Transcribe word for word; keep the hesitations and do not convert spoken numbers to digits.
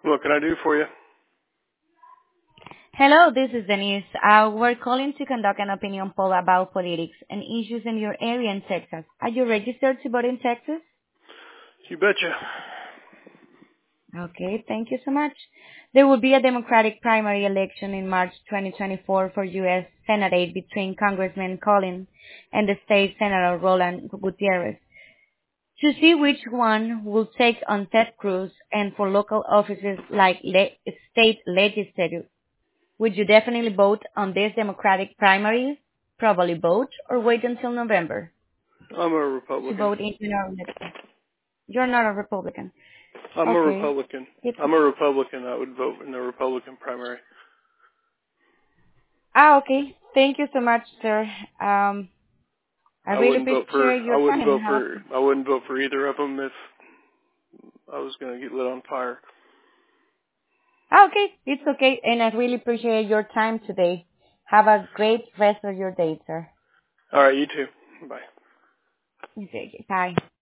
What can I do for you? Hello, this is Denise. Uh, we're calling to conduct an opinion poll about politics and issues in your area in Texas. Are you registered to vote in Texas? You betcha. Okay, thank you so much. There will be a Democratic primary election in March twenty twenty-four for U S Senate between Congressman Collin and the state Senator Roland Gutierrez. To see which one will take on Ted Cruz and for local offices like le- state legislature, would you definitely vote on this Democratic primary? Probably vote or wait until November I'm a to Republican. vote in your election? You're not a Republican. I'm a Okay. Republican. It's, I'm a Republican. I would vote in the Republican primary. ah, okay. Thank you so much, sir. Um, I I really wouldn't vote for. appreciate I your time wouldn't and vote help. for. I wouldn't vote for either of them if I was going to get lit on fire. Ah, okay. It's okay. And I really appreciate your time today. Have a great rest of your day, sir. All right, you too. Bye. Okay, bye.